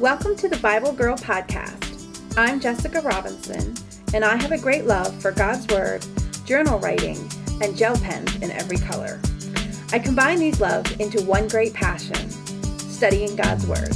Welcome to the Bible Girl Podcast. I'm Jessica Robinson, and I have a great love for God's Word, journal writing, and gel pens in every color. I combine these loves into one great passion, studying God's Word.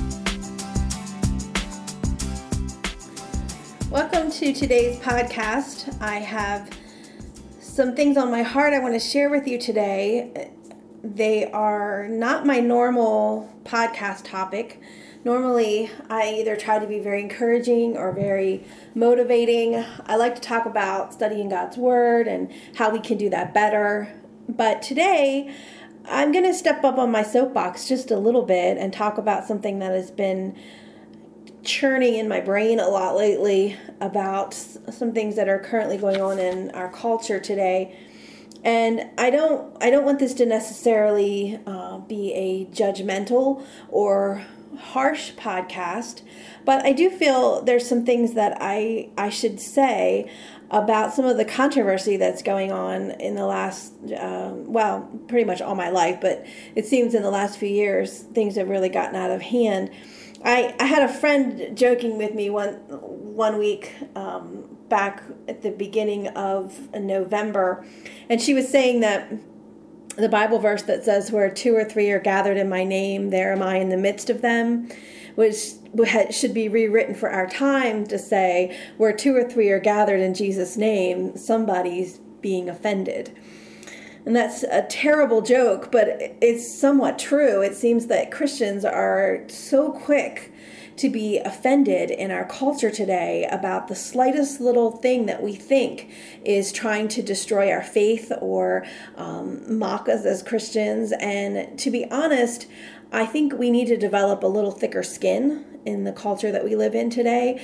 Welcome to today's podcast. I have some things on my heart I want to share with you today. They are not my normal podcast topic. Normally, I either try to be very encouraging or very motivating. I like to talk about studying God's Word and how we can do that better. But today, I'm going to step up on my soapbox just a little bit and talk about something that has been churning in my brain a lot lately about some things that are currently going on in our culture today. And I don't want this to necessarily be a judgmental or harsh podcast, but I do feel there's some things that I should say about some of the controversy that's going on in the last, pretty much all my life, but it seems in the last few years, things have really gotten out of hand. I had a friend joking with me one week back at the beginning of November, and she was saying that the Bible verse that says, where two or three are gathered in my name, there am I in the midst of them, which should be rewritten for our time to say, where two or three are gathered in Jesus' name, somebody's being offended. And that's a terrible joke, but it's somewhat true. It seems that Christians are so quick to be offended in our culture today about the slightest little thing that we think is trying to destroy our faith or mock us as Christians. And to be honest, I think we need to develop a little thicker skin in the culture that we live in today.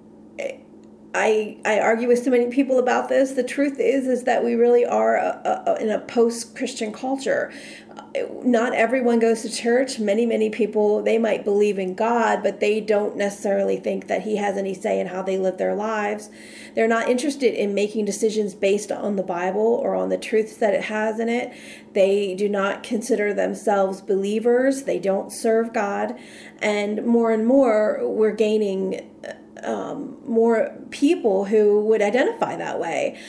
I argue with so many people about this. The truth is that we really are in a post-Christian culture. Not everyone goes to church. Many people, they might believe in God, but they don't necessarily think that He has any say in how they live their lives. They're not interested in making decisions based on the Bible or on the truths that it has in it. They do not consider themselves believers. They don't serve God. And more, we're gaining more people who would identify that way.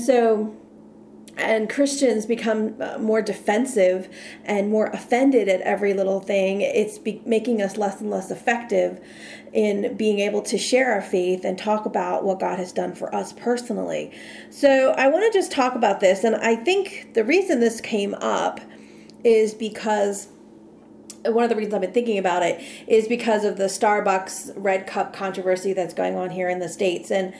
And Christians become more defensive and more offended at every little thing. It's making us less and less effective in being able to share our faith and talk about what God has done for us personally. So I want to just talk about this. And I think the reason this came up is because one of the reasons I've been thinking about it is because of the Starbucks red cup controversy that's going on here in the States. And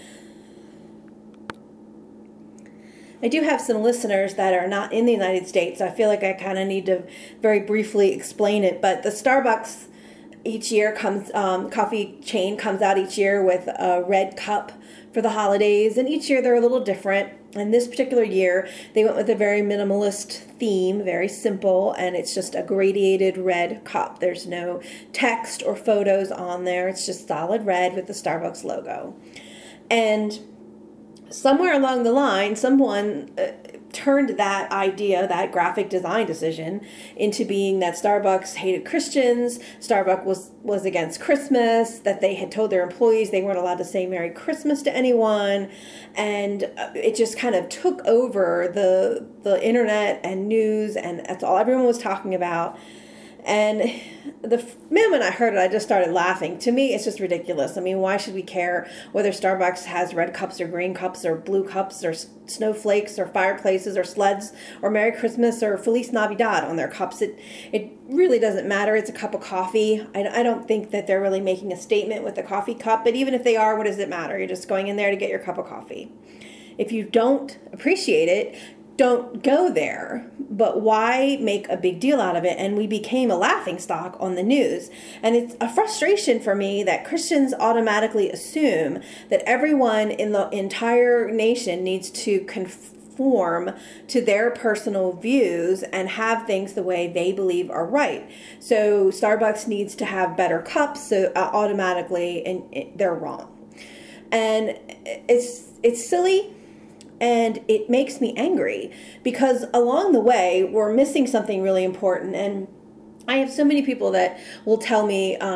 I do have some listeners that are not in the United States, so I feel like I kind of need to very briefly explain it. But the Starbucks each year coffee chain comes out each year with a red cup for the holidays, and each year they're a little different. And this particular year, they went with a very minimalist theme, very simple, and it's just a gradiated red cup. There's no text or photos on there. It's just solid red with the Starbucks logo. And somewhere along the line, someone turned that idea, that graphic design decision, into being that Starbucks hated Christians, Starbucks was against Christmas, that they had told their employees they weren't allowed to say Merry Christmas to anyone, and it just kind of took over the internet and news, and that's all everyone was talking about. And the moment I heard it, I just started laughing. To me, it's just ridiculous. I mean, why should we care whether Starbucks has red cups or green cups or blue cups or snowflakes or fireplaces or sleds or Merry Christmas or Feliz Navidad on their cups? It really doesn't matter. It's a cup of coffee. I don't think that they're really making a statement with the coffee cup. But even if they are, what does it matter? You're just going in there to get your cup of coffee. If you don't appreciate it, don't go there. But why make a big deal out of it? And we became a laughingstock on the news. And it's a frustration for me that Christians automatically assume that everyone in the entire nation needs to conform to their personal views and have things the way they believe are right. So Starbucks needs to have better cups, so automatically they're wrong. And it's silly. And it makes me angry because along the way, we're missing something really important. And I have so many people that will tell me,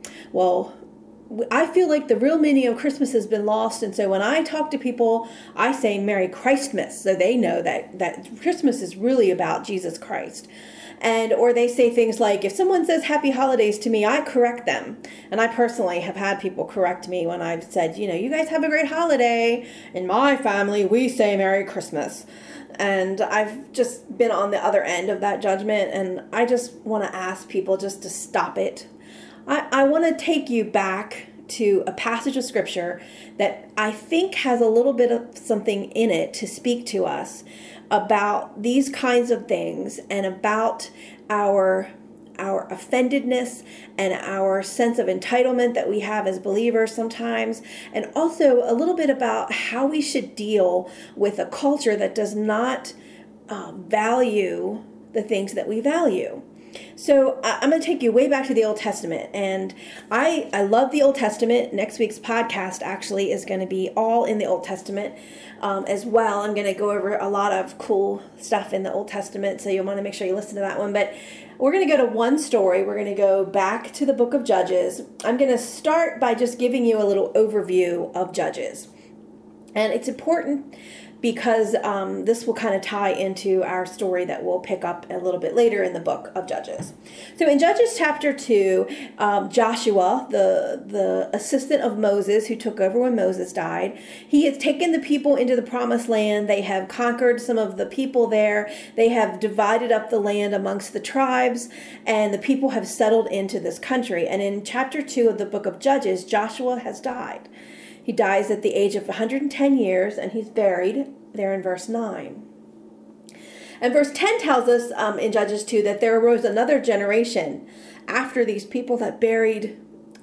Well, I feel like the real meaning of Christmas has been lost. And so when I talk to people, I say Merry Christmas, so they know that Christmas is really about Jesus Christ. Or they say things like, if someone says happy holidays to me, I correct them. And I personally have had people correct me when I've said, you guys have a great holiday. In my family, we say Merry Christmas. And I've just been on the other end of that judgment. And I just want to ask people just to stop it. I want to take you back to a passage of scripture that I think has a little bit of something in it to speak to us about these kinds of things and about our offendedness and our sense of entitlement that we have as believers sometimes, and also a little bit about how we should deal with a culture that does not value the things that we value. So I'm going to take you way back to the Old Testament, and I love the Old Testament. Next week's podcast actually is going to be all in the Old Testament as well. I'm going to go over a lot of cool stuff in the Old Testament, so you'll want to make sure you listen to that one. But we're going to go to one story. We're going to go back to the book of Judges. I'm going to start by just giving you a little overview of Judges. And it's important because this will kind of tie into our story that we'll pick up a little bit later in the book of Judges. So in Judges chapter 2, Joshua, the assistant of Moses who took over when Moses died, he has taken the people into the promised land. They have conquered some of the people there. They have divided up the land amongst the tribes, and the people have settled into this country. And in chapter 2 of the book of Judges, Joshua has died. He dies at the age of 110 years, and he's buried there in verse 9. And verse 10 tells us in Judges 2 that there arose another generation after these people that buried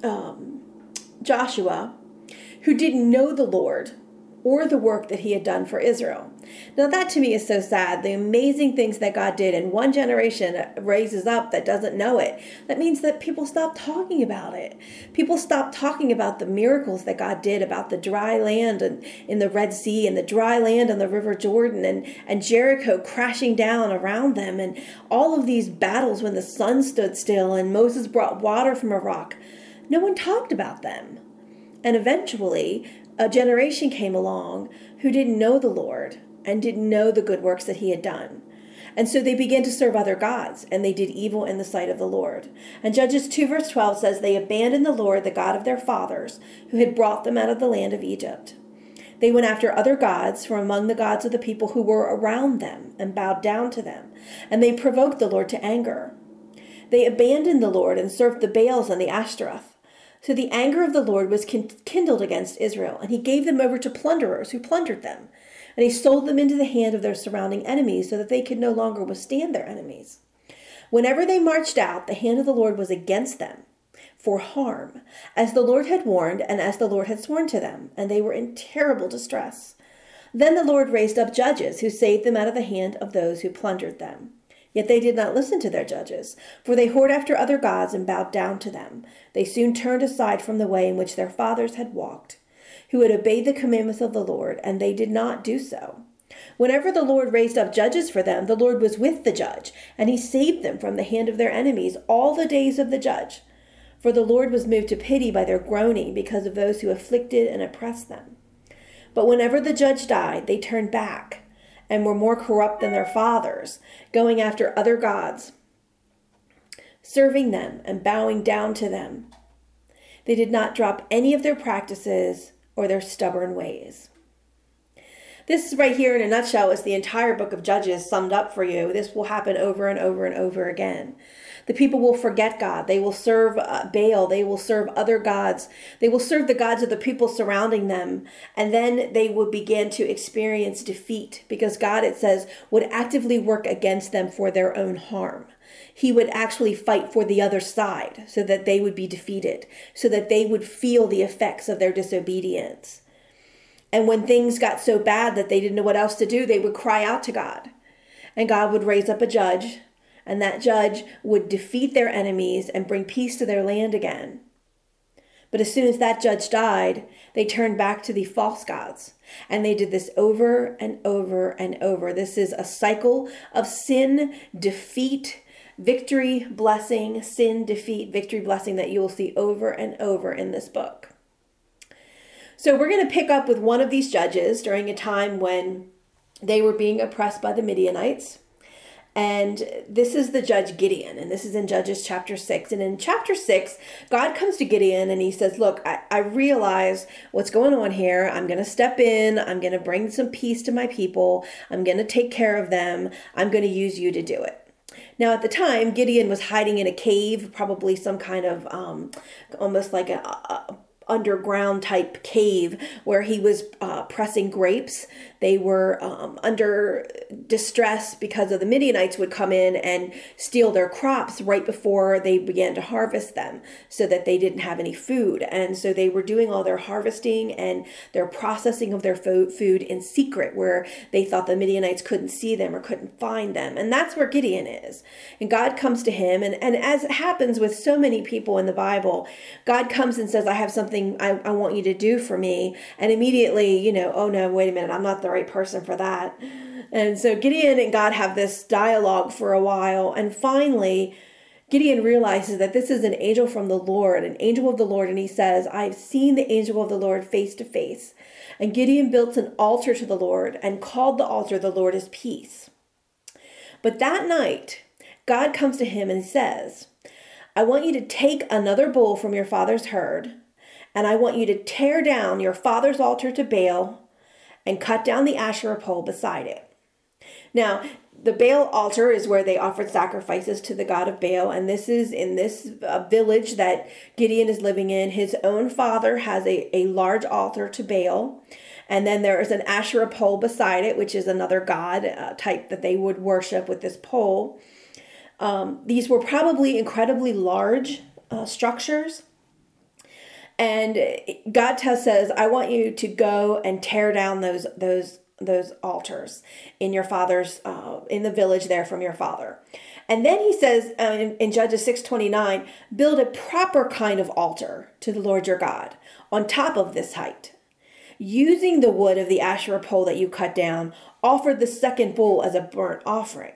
Joshua who didn't know the Lord or the work that he had done for Israel. Now that to me is so sad. The amazing things that God did in one generation raises up that doesn't know it. That means that people stop talking about it. People stop talking about the miracles that God did, about the dry land and in the Red Sea and the dry land on the River Jordan and Jericho crashing down around them, and all of these battles when the sun stood still and Moses brought water from a rock. No one talked about them. And eventually, a generation came along who didn't know the Lord and didn't know the good works that he had done. And so they began to serve other gods, and they did evil in the sight of the Lord. And Judges 2 verse 12 says, they abandoned the Lord, the God of their fathers, who had brought them out of the land of Egypt. They went after other gods from among the gods of the people who were around them and bowed down to them, and they provoked the Lord to anger. They abandoned the Lord and served the Baals and the Ashtaroth. So the anger of the Lord was kindled against Israel, and he gave them over to plunderers who plundered them. And he sold them into the hand of their surrounding enemies so that they could no longer withstand their enemies. Whenever they marched out, the hand of the Lord was against them for harm, as the Lord had warned and as the Lord had sworn to them, and they were in terrible distress. Then the Lord raised up judges who saved them out of the hand of those who plundered them. Yet they did not listen to their judges, for they whored after other gods and bowed down to them. They soon turned aside from the way in which their fathers had walked, who had obeyed the commandments of the Lord, and they did not do so. Whenever the Lord raised up judges for them, the Lord was with the judge, and he saved them from the hand of their enemies all the days of the judge. For the Lord was moved to pity by their groaning because of those who afflicted and oppressed them. But whenever the judge died, they turned back and were more corrupt than their fathers, going after other gods, serving them and bowing down to them. They did not drop any of their practices or their stubborn ways. This right here in a nutshell is the entire book of Judges summed up for you. This will happen over and over and over again. The people will forget God. They will serve Baal. They will serve other gods. They will serve the gods of the people surrounding them. And then they will begin to experience defeat because God, it says, would actively work against them for their own harm. He would actually fight for the other side so that they would be defeated, so that they would feel the effects of their disobedience. And when things got so bad that they didn't know what else to do, they would cry out to God. And God would raise up a judge, and that judge would defeat their enemies and bring peace to their land again. But as soon as that judge died, they turned back to the false gods. And they did this over and over and over. This is a cycle of sin, defeat, victory, blessing, sin, defeat, victory, blessing that you will see over and over in this book. So we're going to pick up with one of these judges during a time when they were being oppressed by the Midianites. And this is the judge Gideon, and this is in Judges chapter 6. And in chapter 6, God comes to Gideon and he says, look, I realize what's going on here. I'm going to step in. I'm going to bring some peace to my people. I'm going to take care of them. I'm going to use you to do it. Now, at the time, Gideon was hiding in a cave, probably some kind of almost like a underground type cave where he was pressing grapes. They were under distress because of the Midianites would come in and steal their crops right before they began to harvest them so that they didn't have any food. And so they were doing all their harvesting and their processing of their food in secret where they thought the Midianites couldn't see them or couldn't find them. And that's where Gideon is. And God comes to him. And as it happens with so many people in the Bible, God comes and says, I have something I want you to do for me. And immediately, oh no, wait a minute, I'm not the right person for that. And so Gideon and God have this dialogue for a while. And finally, Gideon realizes that this is an angel from the Lord, an angel of the Lord. And he says, I've seen the angel of the Lord face to face. And Gideon built an altar to the Lord and called the altar, the Lord is peace. But that night, God comes to him and says, I want you to take another bull from your father's herd, and I want you to tear down your father's altar to Baal and cut down the Asherah pole beside it. Now, the Baal altar is where they offered sacrifices to the god of Baal, and this is in this village that Gideon is living in. His own father has a large altar to Baal, and then there is an Asherah pole beside it, which is another god type that they would worship with this pole. These were probably incredibly large structures. And God says, I want you to go and tear down those altars in your father's, in the village there from your father. And then he says in Judges 6:29, build a proper kind of altar to the Lord your God on top of this height. Using the wood of the Asherah pole that you cut down, offer the second bull as a burnt offering.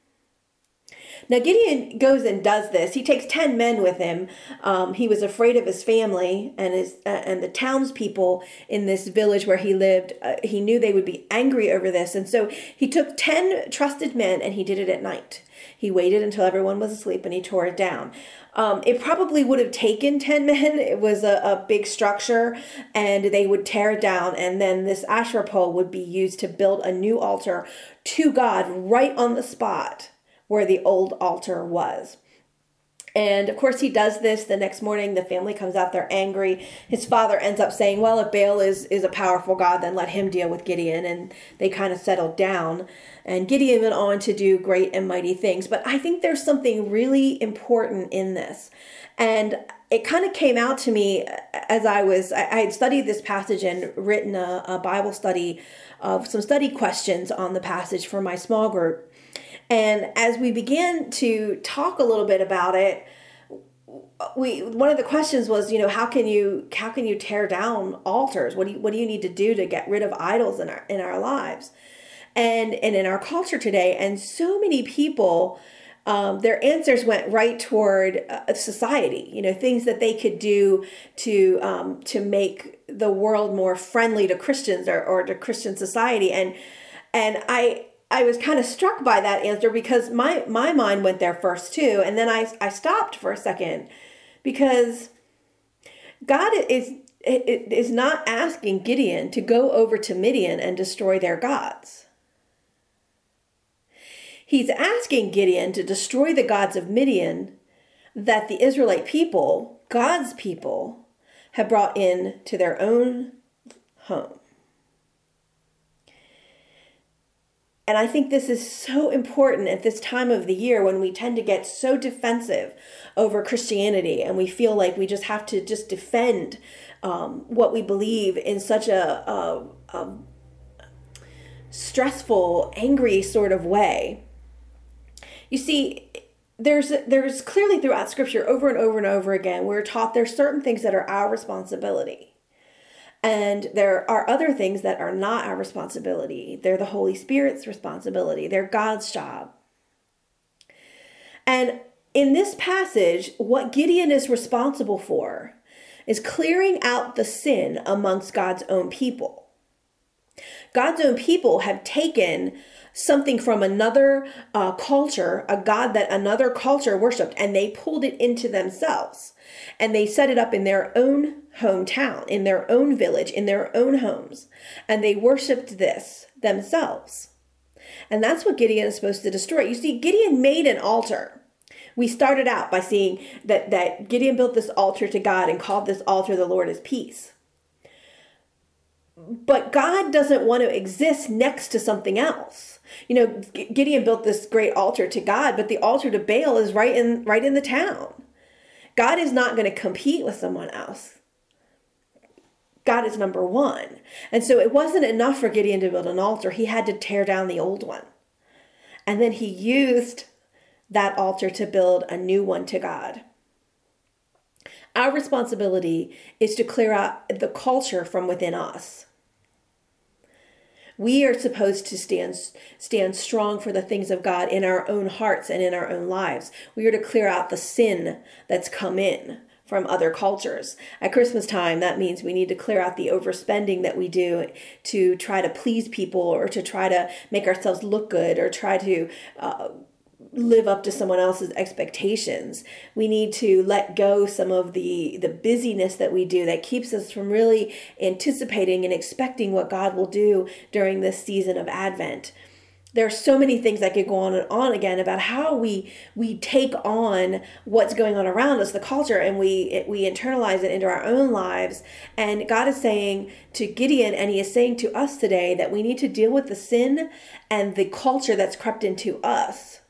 Now Gideon goes and does this. He takes 10 men with him. He was afraid of his family and the townspeople in this village where he lived. He knew they would be angry over this. And so he took 10 trusted men and he did it at night. He waited until everyone was asleep and he tore it down. It probably would have taken 10 men. It was a big structure and they would tear it down. And then this Asherah pole would be used to build a new altar to God right on the spot where the old altar was. And of course he does this. The next morning, the family comes out, they're angry. His father ends up saying, well, if Baal is a powerful God, then let him deal with Gideon. And they kind of settled down. And Gideon went on to do great and mighty things. But I think there's something really important in this. And it kind of came out to me as I had studied this passage and written a Bible study of some study questions on the passage for my small group. And as we began to talk a little bit about it, one of the questions was, how can you tear down altars? What do you need to do to get rid of idols in our lives, and in our culture today? And so many people, their answers went right toward society. Things that they could do to make the world more friendly to Christians or to Christian society. And I was kind of struck by that answer because my mind went there first too. And then I stopped for a second because God is not asking Gideon to go over to Midian and destroy their gods. He's asking Gideon to destroy the gods of Midian that the Israelite people, God's people, have brought in to their own home. And I think this is so important at this time of the year when we tend to get so defensive over Christianity and we feel like we just have to just defend what we believe in such a stressful, angry sort of way. You see, there's clearly throughout Scripture over and over and over again, we're taught there's certain things that are our responsibility. And there are other things that are not our responsibility. They're the Holy Spirit's responsibility. They're God's job. And in this passage, what Gideon is responsible for is clearing out the sin amongst God's own people. God's own people have taken something from another culture, a god that another culture worshipped, and they pulled it into themselves. And they set it up in their own hometown, in their own village, in their own homes. And they worshipped this themselves. And that's what Gideon is supposed to destroy. You see, Gideon made an altar. We started out by seeing that Gideon built this altar to God and called this altar "The Lord is Peace." But God doesn't want to exist next to something else. You know, Gideon built this great altar to God, but the altar to Baal is right in the town. God is not going to compete with someone else. God is number one. And so it wasn't enough for Gideon to build an altar. He had to tear down the old one. And then he used that altar to build a new one to God. Our responsibility is to clear out the culture from within us. We are supposed to stand strong for the things of God in our own hearts and in our own lives. We are to clear out the sin that's come in from other cultures. At Christmas time, that means we need to clear out the overspending that we do to try to please people or to try to make ourselves look good or try to live up to someone else's expectations. We need to let go some of the busyness that we do that keeps us from really anticipating and expecting what God will do during this season of Advent. There are so many things that could go on and on again about how we take on what's going on around us, the culture, and we internalize it into our own lives. And God is saying to Gideon, and he is saying to us today, that we need to deal with the sin and the culture that's crept into us.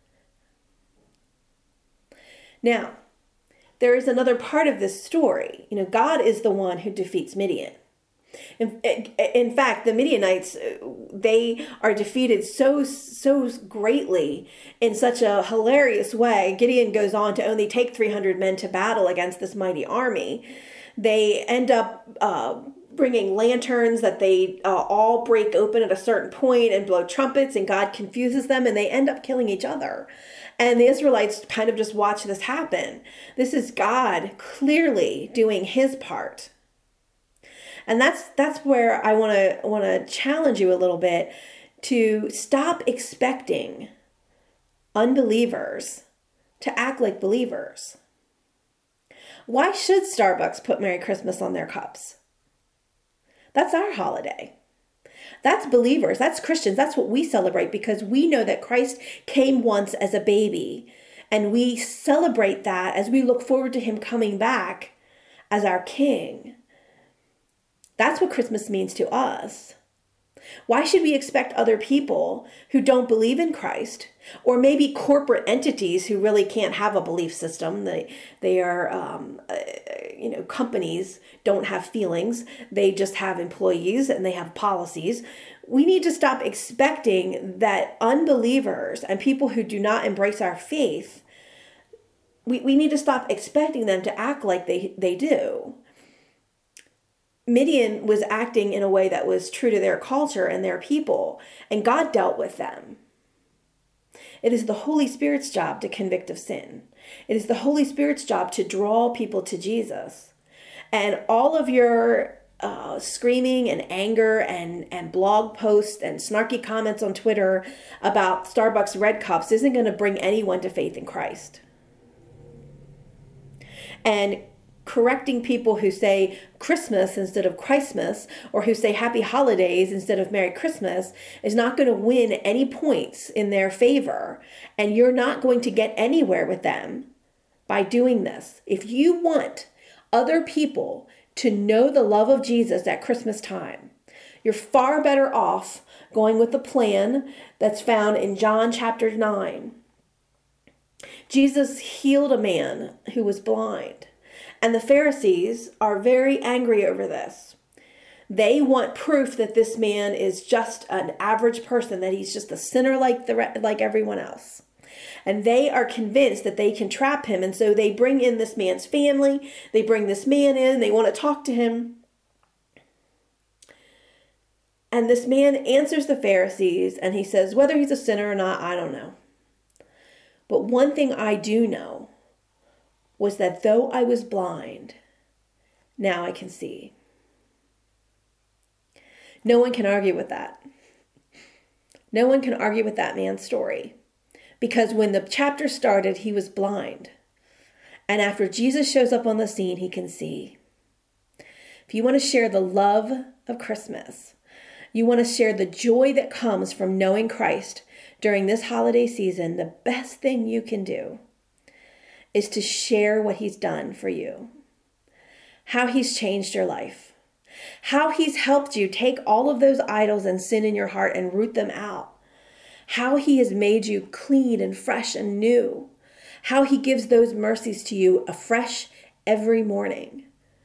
Now, there is another part of this story. You know, God is the one who defeats Midian. In fact, the Midianites, they are defeated so greatly in such a hilarious way. Gideon goes on to only take 300 men to battle against this mighty army. They end up bringing lanterns that they all break open at a certain point and blow trumpets, and God confuses them, and they end up killing each other. And the Israelites kind of just watch this happen. This is God clearly doing his part. And that's where I want to challenge you a little bit to stop expecting unbelievers to act like believers. Why should Starbucks put Merry Christmas on their cups? That's our holiday. That's believers. That's Christians. That's what we celebrate because we know that Christ came once as a baby. And we celebrate that as we look forward to him coming back as our King. That's what Christmas means to us. Why should we expect other people who don't believe in Christ, or maybe corporate entities who really can't have a belief system? They are, companies don't have feelings. They just have employees and they have policies. We need to stop expecting that unbelievers and people who do not embrace our faith, we need to stop expecting them to act like they do. Midian was acting in a way that was true to their culture and their people, and God dealt with them. It is the Holy Spirit's job to convict of sin. It is the Holy Spirit's job to draw people to Jesus. And all of your screaming and anger and blog posts and snarky comments on Twitter about Starbucks red cups isn't going to bring anyone to faith in Christ. And correcting people who say Christmas instead of Christmas, or who say Happy Holidays instead of Merry Christmas, is not going to win any points in their favor. And you're not going to get anywhere with them by doing this. If you want other people to know the love of Jesus at Christmas time, you're far better off going with the plan that's found in John chapter 9. Jesus healed a man who was blind. And the Pharisees are very angry over this. They want proof that this man is just an average person, that he's just a sinner like everyone else. And they are convinced that they can trap him. And so they bring in this man's family. They bring this man in. They want to talk to him. And this man answers the Pharisees and he says, whether he's a sinner or not, I don't know. But one thing I do know was that though I was blind, now I can see. No one can argue with that. No one can argue with that man's story. Because when the chapter started, he was blind. And after Jesus shows up on the scene, he can see. If you want to share the love of Christmas, you want to share the joy that comes from knowing Christ during this holiday season, the best thing you can do is to share what he's done for you, how he's changed your life, how he's helped you take all of those idols and sin in your heart and root them out, how he has made you clean and fresh and new, how he gives those mercies to you afresh every morning.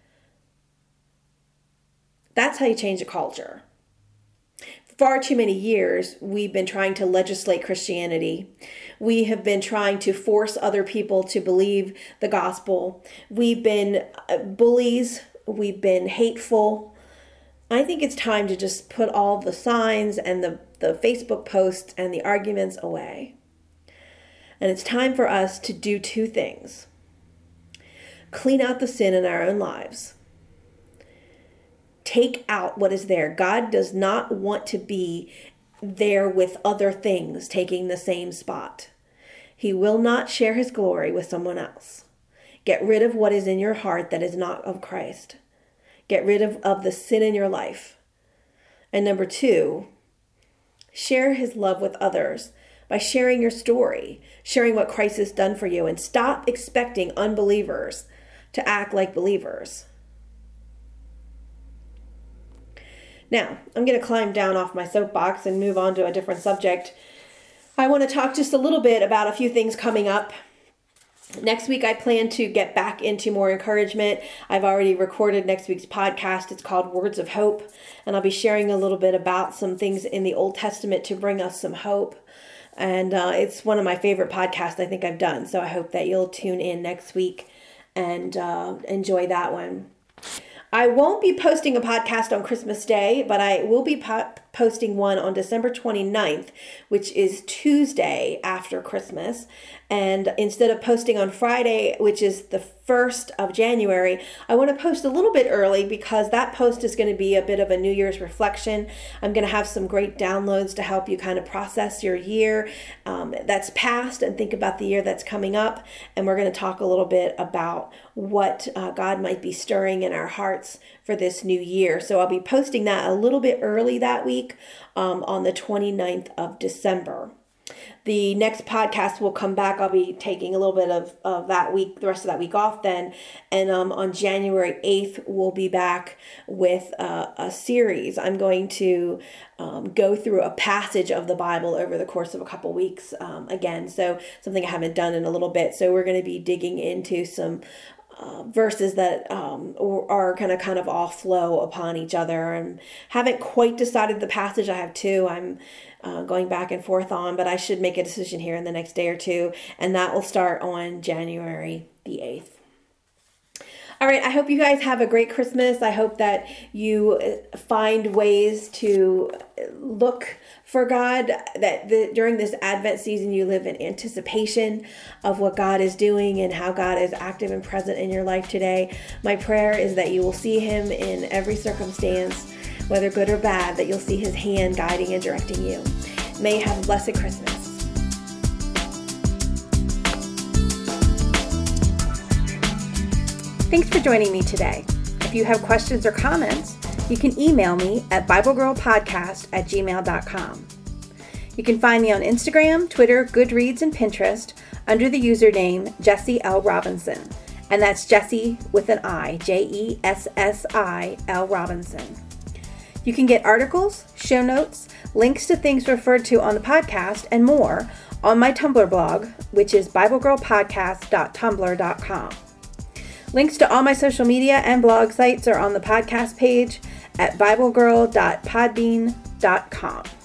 That's how you change a culture. Far too many years, we've been trying to legislate Christianity. We have been trying to force other people to believe the gospel. We've been bullies. We've been hateful. I think it's time to just put all the signs and the Facebook posts and the arguments away. And it's time for us to do two things. Clean out the sin in our own lives. Take out what is there. God does not want to be there with other things taking the same spot. He will not share his glory with someone else. Get rid of what is in your heart that is not of Christ. Get rid of the sin in your life. And number two, share his love with others by sharing your story, sharing what Christ has done for you, and stop expecting unbelievers to act like believers. Now, I'm going to climb down off my soapbox and move on to a different subject. I want to talk just a little bit about a few things coming up. Next week, I plan to get back into more encouragement. I've already recorded next week's podcast. It's called Words of Hope, and I'll be sharing a little bit about some things in the Old Testament to bring us some hope. And it's one of my favorite podcasts I think I've done, so I hope that you'll tune in next week and enjoy that one. I won't be posting a podcast on Christmas Day, but I will be posting one on December 29th, which is Tuesday after Christmas. And instead of posting on Friday, which is the 1st of January, I want to post a little bit early because that post is going to be a bit of a New Year's reflection. I'm going to have some great downloads to help you kind of process your year that's past and think about the year that's coming up. And we're going to talk a little bit about what God might be stirring in our hearts for this new year. So I'll be posting that a little bit early that week on the 29th of December. The next podcast will come back. I'll be taking a little bit of that week, the rest of that week off then. And on January 8th, we'll be back with a series. I'm going to go through a passage of the Bible over the course of a couple weeks again. So something I haven't done in a little bit. So we're going to be digging into some verses that are going to kind of all flow upon each other. And haven't quite decided the passage. I have two I'm going back and forth on, but I should make a decision here in the next day or two, and that will start on January the 8th. All right, I hope you guys have a great Christmas. I hope that you find ways to look for God, that during this Advent season you live in anticipation of what God is doing and how God is active and present in your life today. My prayer is that you will see him in every circumstance, whether good or bad, that you'll see his hand guiding and directing you. May you have a blessed Christmas. Thanks for joining me today. If you have questions or comments, you can email me at BibleGirlPodcast@gmail.com. You can find me on Instagram, Twitter, Goodreads, and Pinterest under the username Jessie L. Robinson. And that's Jessie with an I, Jessil Robinson. You can get articles, show notes, links to things referred to on the podcast, and more on my Tumblr blog, which is BibleGirlPodcast.tumblr.com. Links to all my social media and blog sites are on the podcast page at BibleGirl.podbean.com.